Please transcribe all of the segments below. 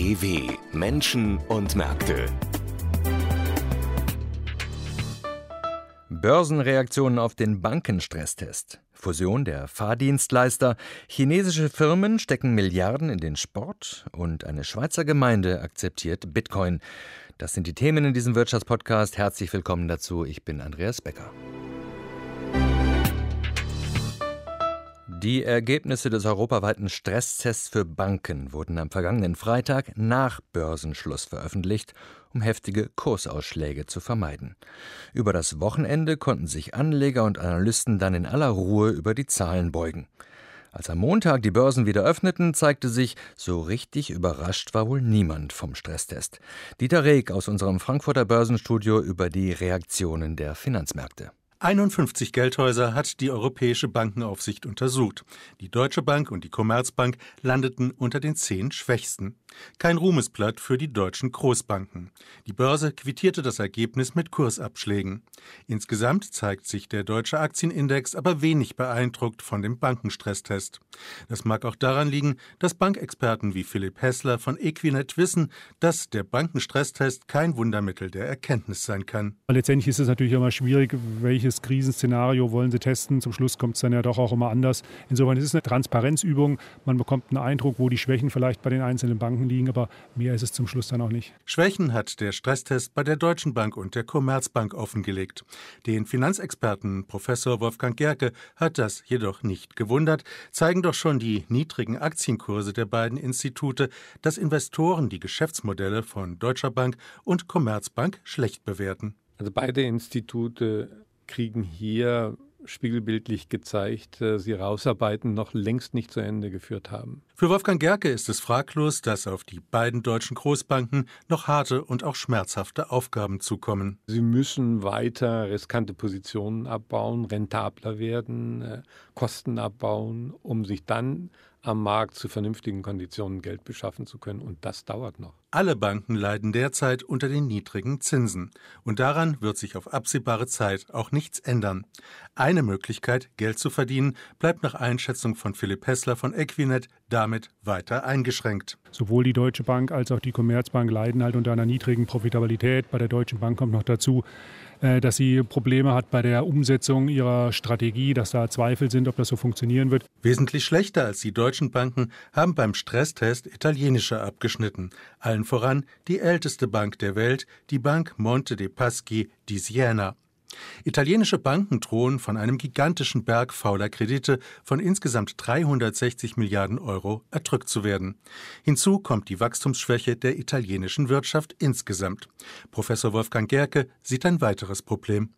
DW Menschen und Märkte. Börsenreaktionen auf den Bankenstresstest. Fusion der Fahrdienstleister. Chinesische Firmen stecken Milliarden in den Sport. Und eine Schweizer Gemeinde akzeptiert Bitcoin. Das sind die Themen in diesem Wirtschaftspodcast. Herzlich willkommen dazu. Ich bin Andreas Becker. Die Ergebnisse des europaweiten Stresstests für Banken wurden am vergangenen Freitag nach Börsenschluss veröffentlicht, um heftige Kursausschläge zu vermeiden. Über das Wochenende konnten sich Anleger und Analysten dann in aller Ruhe über die Zahlen beugen. Als am Montag die Börsen wieder öffneten, zeigte sich, so richtig überrascht war wohl niemand vom Stresstest. Dieter Reek aus unserem Frankfurter Börsenstudio über die Reaktionen der Finanzmärkte. 51 Geldhäuser hat die Europäische Bankenaufsicht untersucht. Die Deutsche Bank und die Commerzbank landeten unter den 10 schwächsten. Kein Ruhmesblatt für die deutschen Großbanken. Die Börse quittierte das Ergebnis mit Kursabschlägen. Insgesamt zeigt sich der deutsche Aktienindex aber wenig beeindruckt von dem Bankenstresstest. Das mag auch daran liegen, dass Bankexperten wie Philipp Hässler von Equinet wissen, dass der Bankenstresstest kein Wundermittel der Erkenntnis sein kann. Letztendlich ist es natürlich immer schwierig, welches Krisenszenario wollen Sie testen. Zum Schluss kommt es dann ja doch auch immer anders. Insofern ist es eine Transparenzübung. Man bekommt einen Eindruck, wo die Schwächen vielleicht bei den einzelnen Banken liegen, aber mehr ist es zum Schluss dann auch nicht. Schwächen hat der Stresstest bei der Deutschen Bank und der Commerzbank offengelegt. Den Finanzexperten Professor Wolfgang Gerke hat das jedoch nicht gewundert, zeigen doch schon die niedrigen Aktienkurse der beiden Institute, dass Investoren die Geschäftsmodelle von Deutscher Bank und Commerzbank schlecht bewerten. Also beide Institute kriegen hier spiegelbildlich gezeigt, sie rausarbeiten, noch längst nicht zu Ende geführt haben. Für Wolfgang Gerke ist es fraglos, dass auf die beiden deutschen Großbanken noch harte und auch schmerzhafte Aufgaben zukommen. Sie müssen weiter riskante Positionen abbauen, rentabler werden, Kosten abbauen, um sich dann am Markt zu vernünftigen Konditionen Geld beschaffen zu können. Und das dauert noch. Alle Banken leiden derzeit unter den niedrigen Zinsen. Und daran wird sich auf absehbare Zeit auch nichts ändern. Eine Möglichkeit, Geld zu verdienen, bleibt nach Einschätzung von Philipp Hässler von Equinet damit weiter eingeschränkt. Sowohl die Deutsche Bank als auch die Commerzbank leiden halt unter einer niedrigen Profitabilität. Bei der Deutschen Bank kommt noch dazu, dass sie Probleme hat bei der Umsetzung ihrer Strategie, dass da Zweifel sind, ob das so funktionieren wird. Wesentlich schlechter als die deutschen Banken haben beim Stresstest italienische abgeschnitten. Allen voran die älteste Bank der Welt, die Bank Monte dei Paschi di Siena. Italienische Banken drohen von einem gigantischen Berg fauler Kredite von insgesamt 360 Milliarden Euro erdrückt zu werden. Hinzu kommt die Wachstumsschwäche der italienischen Wirtschaft insgesamt. Professor Wolfgang Gerke sieht ein weiteres Problem.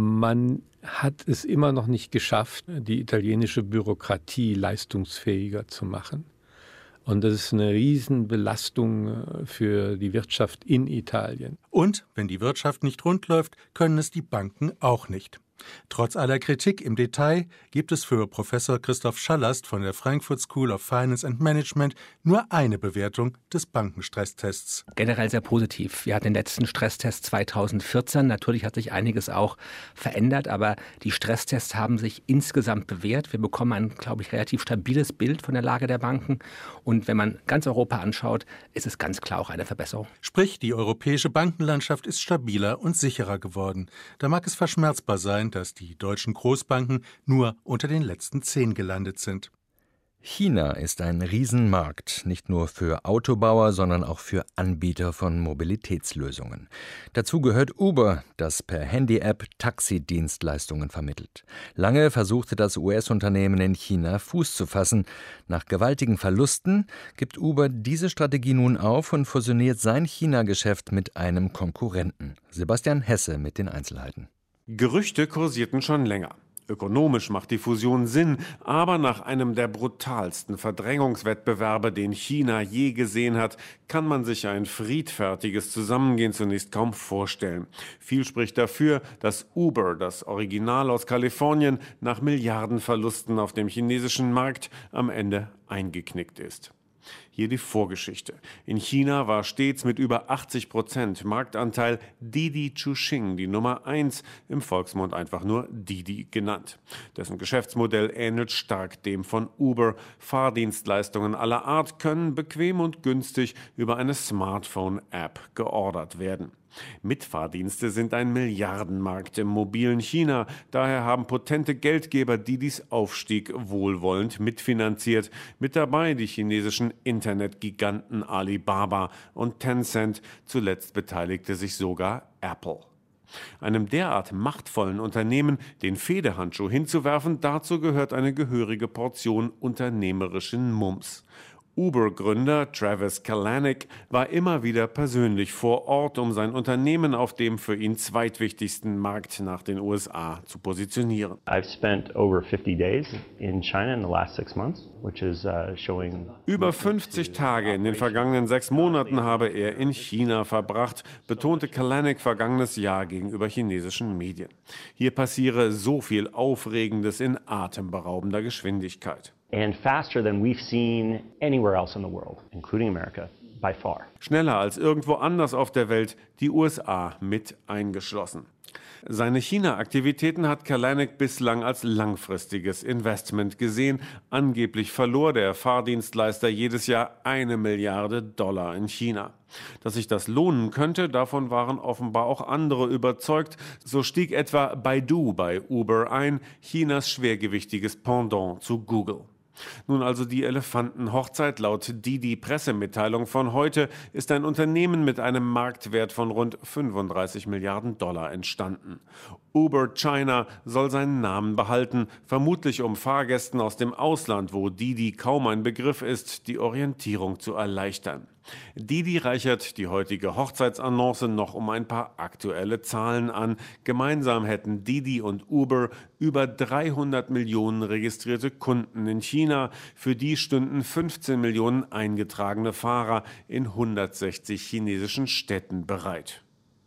Man hat es immer noch nicht geschafft, die italienische Bürokratie leistungsfähiger zu machen. Und das ist eine Riesenbelastung für die Wirtschaft in Italien. Und wenn die Wirtschaft nicht rund läuft, können es die Banken auch nicht. Trotz aller Kritik im Detail gibt es für Professor Christoph Schallast von der Frankfurt School of Finance and Management nur eine Bewertung des Bankenstresstests. Generell sehr positiv. Wir hatten den letzten Stresstest 2014. Natürlich hat sich einiges auch verändert, aber die Stresstests haben sich insgesamt bewährt. Wir bekommen ein, glaube ich, relativ stabiles Bild von der Lage der Banken. Und wenn man ganz Europa anschaut, ist es ganz klar auch eine Verbesserung. Sprich, die europäische Bankenlandschaft ist stabiler und sicherer geworden. Da mag es verschmerzbar sein, dass die deutschen Großbanken nur unter den letzten 10 gelandet sind. China ist ein Riesenmarkt, nicht nur für Autobauer, sondern auch für Anbieter von Mobilitätslösungen. Dazu gehört Uber, das per Handy-App Taxidienstleistungen vermittelt. Lange versuchte das US-Unternehmen in China Fuß zu fassen. Nach gewaltigen Verlusten gibt Uber diese Strategie nun auf und fusioniert sein China-Geschäft mit einem Konkurrenten. Sebastian Hesse mit den Einzelheiten. Gerüchte kursierten schon länger. Ökonomisch macht die Fusion Sinn, aber nach einem der brutalsten Verdrängungswettbewerbe, den China je gesehen hat, kann man sich ein friedfertiges Zusammengehen zunächst kaum vorstellen. Viel spricht dafür, dass Uber, das Original aus Kalifornien, nach Milliardenverlusten auf dem chinesischen Markt am Ende eingeknickt ist. Hier die Vorgeschichte. In China war stets mit über 80% Marktanteil Didi Chuxing die Nummer 1, im Volksmund einfach nur Didi genannt. Dessen Geschäftsmodell ähnelt stark dem von Uber. Fahrdienstleistungen aller Art können bequem und günstig über eine Smartphone-App geordert werden. Mitfahrdienste sind ein Milliardenmarkt im mobilen China. Daher haben potente Geldgeber Didis Aufstieg wohlwollend mitfinanziert. Mit dabei die chinesischen Internetgiganten Alibaba und Tencent. Zuletzt beteiligte sich sogar Apple. Einem derart machtvollen Unternehmen den Fehdehandschuh hinzuwerfen, dazu gehört eine gehörige Portion unternehmerischen Mums. Uber-Gründer Travis Kalanick war immer wieder persönlich vor Ort, um sein Unternehmen auf dem für ihn zweitwichtigsten Markt nach den USA zu positionieren. Über 50 Tage in den vergangenen 6 Monaten habe er in China verbracht, betonte Kalanick vergangenes Jahr gegenüber chinesischen Medien. Hier passiere so viel Aufregendes in atemberaubender Geschwindigkeit. And faster than we've seen anywhere else in the world, including America, by far. Schneller als irgendwo anders auf der Welt, die USA mit eingeschlossen. Seine China-Aktivitäten hat Kalanick bislang als langfristiges Investment gesehen. Angeblich verlor der Fahrdienstleister jedes Jahr $1 Milliarde in China. Dass sich das lohnen könnte, davon waren offenbar auch andere überzeugt. So stieg etwa Baidu bei Uber ein, Chinas schwergewichtiges Pendant zu Google. Nun also die Elefantenhochzeit. Laut Didi-Pressemitteilung von heute ist ein Unternehmen mit einem Marktwert von rund $35 Milliarden entstanden. Uber China soll seinen Namen behalten, vermutlich um Fahrgästen aus dem Ausland, wo Didi kaum ein Begriff ist, die Orientierung zu erleichtern. Didi reichert die heutige Hochzeitsannonce noch um ein paar aktuelle Zahlen an. Gemeinsam hätten Didi und Uber über 300 Millionen registrierte Kunden in China. Für die stünden 15 Millionen eingetragene Fahrer in 160 chinesischen Städten bereit.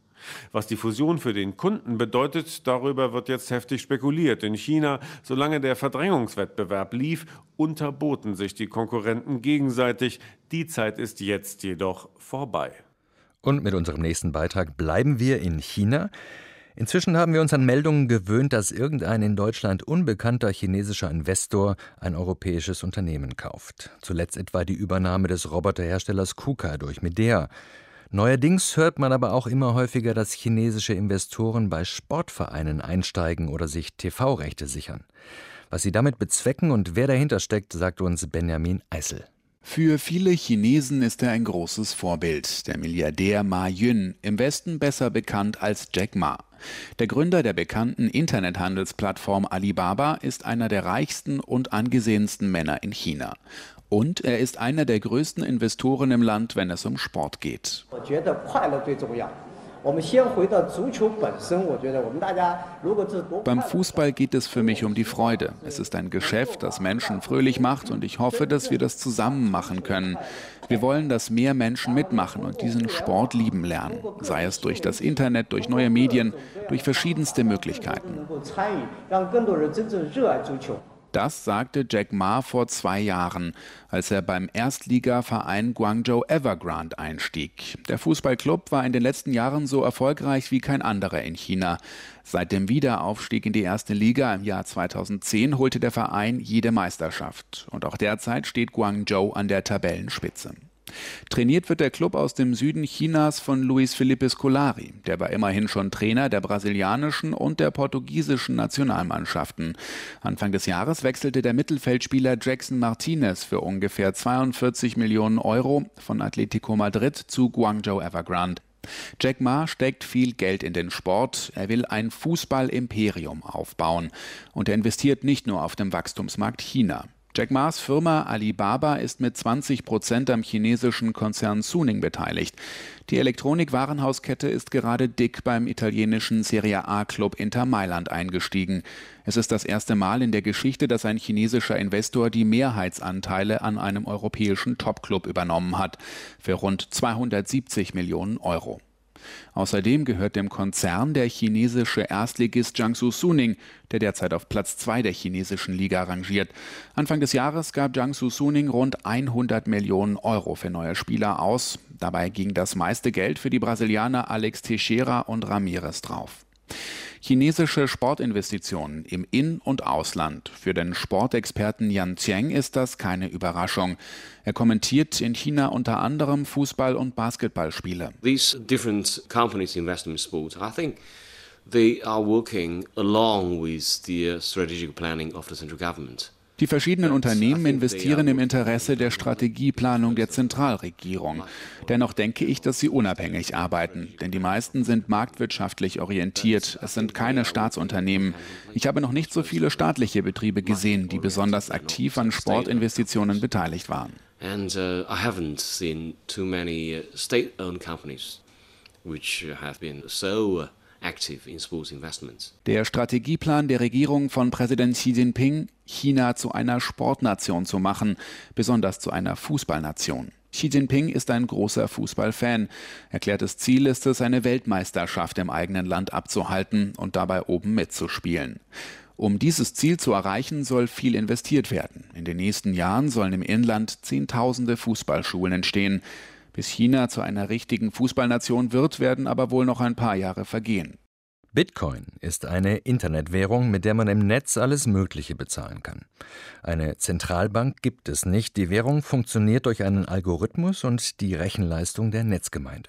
Was die Fusion für den Kunden bedeutet, darüber wird jetzt heftig spekuliert. In China, solange der Verdrängungswettbewerb lief, unterboten sich die Konkurrenten gegenseitig. Die Zeit ist jetzt jedoch vorbei. Und mit unserem nächsten Beitrag bleiben wir in China. Inzwischen haben wir uns an Meldungen gewöhnt, dass irgendein in Deutschland unbekannter chinesischer Investor ein europäisches Unternehmen kauft. Zuletzt etwa die Übernahme des Roboterherstellers KUKA durch Medea. Neuerdings hört man aber auch immer häufiger, dass chinesische Investoren bei Sportvereinen einsteigen oder sich TV-Rechte sichern. Was sie damit bezwecken und wer dahinter steckt, sagt uns Benjamin Eisel. Für viele Chinesen ist er ein großes Vorbild, der Milliardär Ma Yun, im Westen besser bekannt als Jack Ma. Der Gründer der bekannten Internethandelsplattform Alibaba ist einer der reichsten und angesehensten Männer in China. Und er ist einer der größten Investoren im Land, wenn es um Sport geht. Beim Fußball geht es für mich um die Freude. Es ist ein Geschäft, das Menschen fröhlich macht und ich hoffe, dass wir das zusammen machen können. Wir wollen, dass mehr Menschen mitmachen und diesen Sport lieben lernen. Sei es durch das Internet, durch neue Medien, durch verschiedenste Möglichkeiten. Das sagte Jack Ma vor 2 Jahren, als er beim Erstligaverein Guangzhou Evergrande einstieg. Der Fußballclub war in den letzten Jahren so erfolgreich wie kein anderer in China. Seit dem Wiederaufstieg in die erste Liga im Jahr 2010 holte der Verein jede Meisterschaft. Und auch derzeit steht Guangzhou an der Tabellenspitze. Trainiert wird der Club aus dem Süden Chinas von Luis Felipe Scolari. Der war immerhin schon Trainer der brasilianischen und der portugiesischen Nationalmannschaften. Anfang des Jahres wechselte der Mittelfeldspieler Jackson Martinez für ungefähr 42 Millionen Euro von Atletico Madrid zu Guangzhou Evergrande. Jack Ma steckt viel Geld in den Sport. Er will ein Fußball-Imperium aufbauen. Und er investiert nicht nur auf dem Wachstumsmarkt China. Jack Ma's Firma Alibaba ist mit 20% am chinesischen Konzern Suning beteiligt. Die Elektronikwarenhauskette ist gerade dick beim italienischen Serie A-Club Inter Mailand eingestiegen. Es ist das erste Mal in der Geschichte, dass ein chinesischer Investor die Mehrheitsanteile an einem europäischen Topclub übernommen hat, für rund 270 Millionen Euro. Außerdem gehört dem Konzern der chinesische Erstligist Jiangsu Suning, der derzeit auf Platz 2 der chinesischen Liga rangiert. Anfang des Jahres gab Jiangsu Suning rund 100 Millionen Euro für neue Spieler aus. Dabei ging das meiste Geld für die Brasilianer Alex Teixeira und Ramirez drauf. Chinesische Sportinvestitionen im In- und Ausland. Für den Sportexperten Yan Qiang ist das keine Überraschung. Er kommentiert in China unter anderem Fußball- und Basketballspiele. These different companies invest in sport. I think they are working along with the strategic planning of the central government. Die verschiedenen Unternehmen investieren im Interesse der Strategieplanung der Zentralregierung. Dennoch denke ich, dass sie unabhängig arbeiten, denn die meisten sind marktwirtschaftlich orientiert. Es sind keine Staatsunternehmen. Ich habe noch nicht so viele staatliche Betriebe gesehen, die besonders aktiv an Sportinvestitionen beteiligt waren. And I haven't seen too many state-owned companies which have been so active in sports investments. Der Strategieplan der Regierung von Präsident Xi Jinping, China zu einer Sportnation zu machen, besonders zu einer Fußballnation. Xi Jinping ist ein großer Fußballfan. Erklärtes Ziel ist es, eine Weltmeisterschaft im eigenen Land abzuhalten und dabei oben mitzuspielen. Um dieses Ziel zu erreichen, soll viel investiert werden. In den nächsten Jahren sollen im Inland Zehntausende Fußballschulen entstehen. Bis China zu einer richtigen Fußballnation wird, werden aber wohl noch ein paar Jahre vergehen. Bitcoin ist eine Internetwährung, mit der man im Netz alles Mögliche bezahlen kann. Eine Zentralbank gibt es nicht. Die Währung funktioniert durch einen Algorithmus und die Rechenleistung der Netzgemeinde.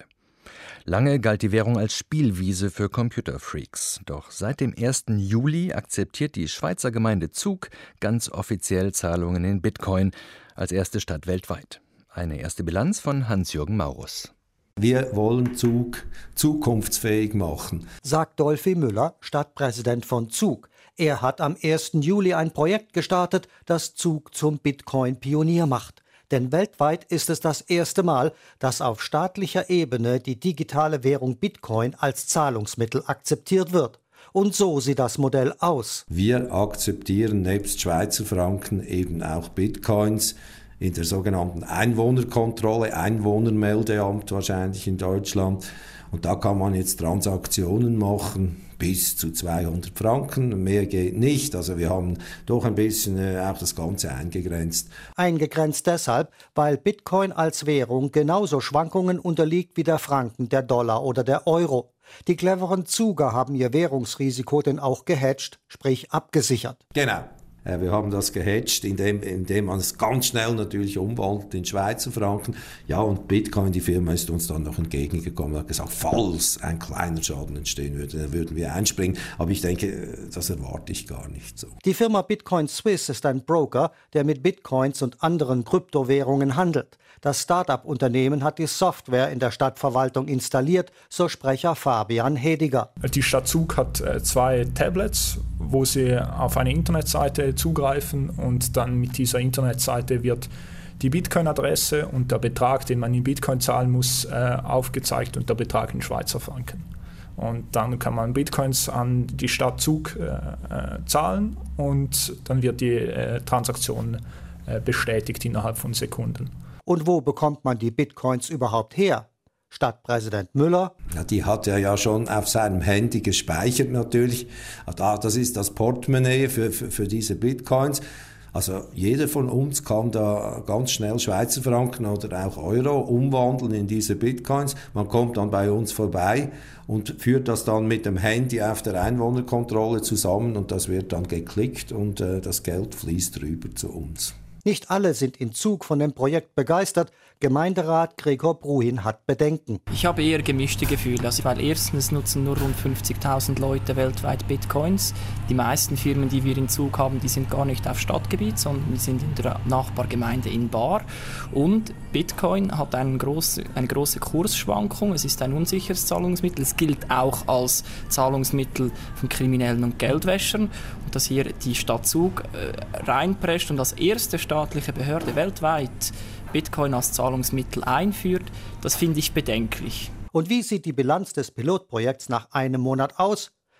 Lange galt die Währung als Spielwiese für Computerfreaks. Doch seit dem 1. Juli akzeptiert die Schweizer Gemeinde Zug ganz offiziell Zahlungen in Bitcoin, als erste Stadt weltweit. Eine erste Bilanz von Hans-Jürgen Maurus. Wir wollen Zug zukunftsfähig machen, sagt Dolphy Müller, Stadtpräsident von Zug. Er hat am 1. Juli ein Projekt gestartet, das Zug zum Bitcoin-Pionier macht. Denn weltweit ist es das erste Mal, dass auf staatlicher Ebene die digitale Währung Bitcoin als Zahlungsmittel akzeptiert wird. Und so sieht das Modell aus. Wir akzeptieren nebst Schweizer Franken eben auch Bitcoins in der sogenannten Einwohnerkontrolle, Einwohnermeldeamt wahrscheinlich in Deutschland. Und da kann man jetzt Transaktionen machen bis zu 200 Franken. Mehr geht nicht. Also wir haben doch ein bisschen auch das Ganze eingegrenzt. Eingegrenzt deshalb, weil Bitcoin als Währung genauso Schwankungen unterliegt wie der Franken, der Dollar oder der Euro. Die cleveren Zuger haben ihr Währungsrisiko denn auch gehatcht, sprich abgesichert. Genau. Wir haben das gehatcht, indem man es ganz schnell natürlich umwandelt in Schweizer Franken. Ja, und Bitcoin, die Firma, ist uns dann noch entgegengekommen und hat gesagt, falls ein kleiner Schaden entstehen würde, dann würden wir einspringen. Aber ich denke, das erwarte ich gar nicht so. Die Firma Bitcoin Swiss ist ein Broker, der mit Bitcoins und anderen Kryptowährungen handelt. Das Start-up-Unternehmen hat die Software in der Stadtverwaltung installiert, so Sprecher Fabian Hediger. Die Stadt Zug hat 2 Tablets, wo sie auf eine Internetseite zugreifen und dann mit dieser Internetseite wird die Bitcoin-Adresse und der Betrag, den man in Bitcoin zahlen muss, aufgezeigt und der Betrag in Schweizer Franken. Und dann kann man Bitcoins an die Stadt Zug zahlen und dann wird die Transaktion bestätigt innerhalb von Sekunden. Und wo bekommt man die Bitcoins überhaupt her? Stadtpräsident Müller. Ja, die hat er ja schon auf seinem Handy gespeichert natürlich. Das ist das Portemonnaie für diese Bitcoins. Also jeder von uns kann da ganz schnell Schweizer Franken oder auch Euro umwandeln in diese Bitcoins. Man kommt dann bei uns vorbei und führt das dann mit dem Handy auf der Einwohnerkontrolle zusammen und das wird dann geklickt und das Geld fließt rüber zu uns. Nicht alle sind in Zug von dem Projekt begeistert. Gemeinderat Gregor Bruhin hat Bedenken. Ich habe eher gemischte Gefühle, weil erstens nutzen nur rund 50.000 Leute weltweit Bitcoins. Die meisten Firmen, die wir in Zug haben, die sind gar nicht auf Stadtgebiet, sondern die sind in der Nachbargemeinde in Baar. Und Bitcoin hat eine große Kursschwankung. Es ist ein unsicheres Zahlungsmittel. Es gilt auch als Zahlungsmittel von Kriminellen und Geldwäschern. Und dass hier die Stadt Zug reinprescht und als erste staatliche Behörde weltweit Bitcoin als Zahlungsmittel einführt, das finde ich bedenklich. Und wie sieht die Bilanz des Pilotprojekts nach einem Monat aus?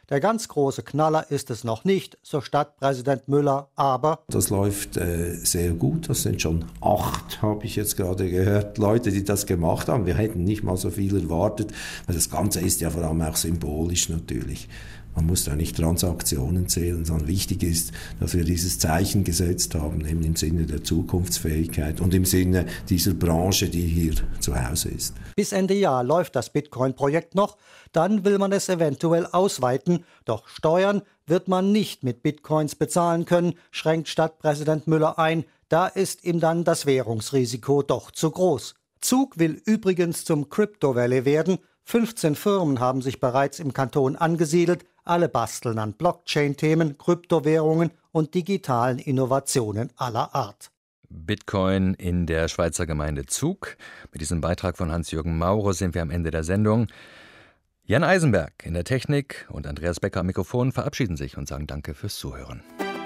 Der ganz große Knaller ist es noch nicht, so Stadtpräsident Müller, aber das läuft sehr gut. Das sind schon 8, habe ich jetzt gerade gehört, Leute, die das gemacht haben. Wir hätten nicht mal so viel erwartet, weil das Ganze ist ja vor allem auch symbolisch natürlich. Man muss da nicht Transaktionen zählen, sondern wichtig ist, dass wir dieses Zeichen gesetzt haben, eben im Sinne der Zukunftsfähigkeit und im Sinne dieser Branche, die hier zu Hause ist. Bis Ende Jahr läuft das Bitcoin-Projekt noch, dann will man es eventuell ausweiten. Doch Steuern wird man nicht mit Bitcoins bezahlen können, schränkt Stadtpräsident Müller ein. Da ist ihm dann das Währungsrisiko doch zu groß. Zug will übrigens zum Crypto Valley werden. 15 Firmen haben sich bereits im Kanton angesiedelt. Alle basteln an Blockchain-Themen, Kryptowährungen und digitalen Innovationen aller Art. Bitcoin in der Schweizer Gemeinde Zug. Mit diesem Beitrag von Hans-Jürgen Mauro sind wir am Ende der Sendung. Jan Eisenberg in der Technik und Andreas Becker am Mikrofon verabschieden sich und sagen Danke fürs Zuhören.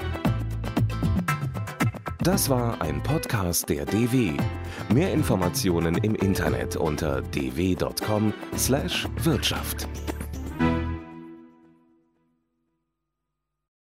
Das war ein Podcast der DW. Mehr Informationen im Internet unter dw.com/Wirtschaft.